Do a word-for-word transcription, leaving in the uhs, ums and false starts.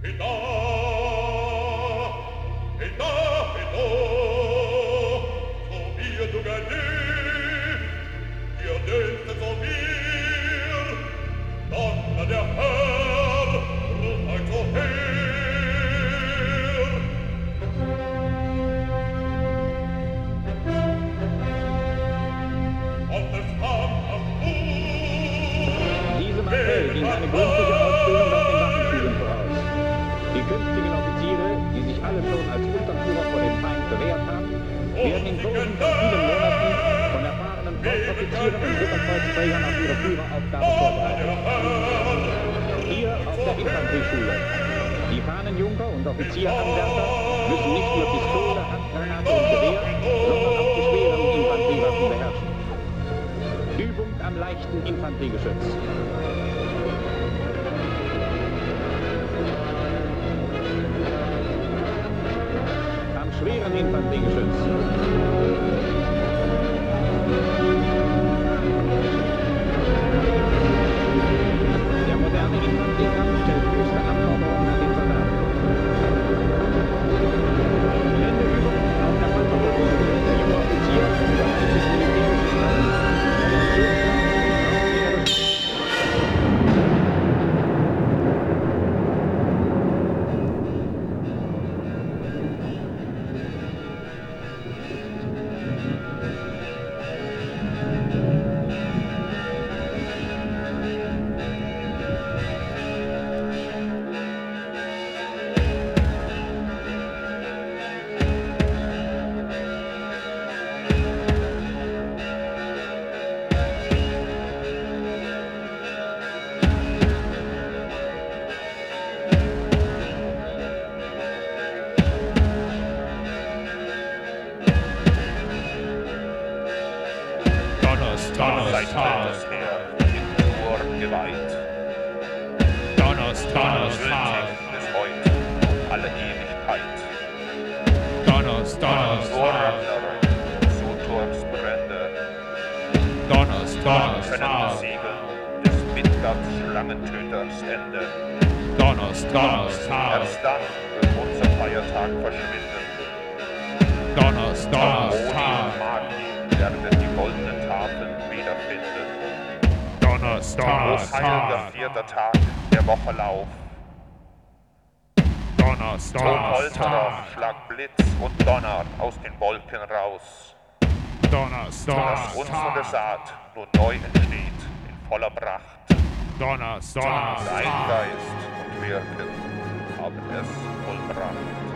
ging eine gründliche Ausbildung auf den Waffenschulen voraus. Die künftigen Offiziere, die sich alle schon als Unterführer vor dem Feind bewährt haben, werden in Kursen von vielen Monaten von erfahrenen Volksoffizieren und Ritterkreuzträgern auf ihre Führeraufgabe vorbereitet. Hier auf der Infanterieschule. Die Fahnenjunker und Offizieranwärter müssen nicht nur Pistole, Handgranate und Gewehr, sondern auch die schweren Infanteriewaffen beherrschen. Übung am leichten Infanteriegeschütz. Am schweren Infanteriegeschütz. Der moderne Infanteriekampf stellt höchste Anforderungen an den Soldaten. Länderübung auf der Panzerbrücke. Der junge Offizier überreicht des militärischen Amts. Donnerstag, in Uhr geweiht. Donnerstag, bis heute, alle Ewigkeit. Donnerstag, Sutursbrände, Donnerstag, können besiegen, des Midgards Schlangentöters Ende. Donnerstag, Erst dann wird unser Feiertag verschwinden. Donnerstag, Ohne Magie werden die goldenen Tafeln wiederfinden. Donnerstag, Großheiliger vierter Tag der Wochelauf. O Donnerstag, Polterer, schlag Blitz und Donner aus den Wolken raus. Donnerstag, Dass unsere Saat nun neu entsteht in voller Pracht. Donnerstag, Sein Geist und Wirken haben es vollbracht.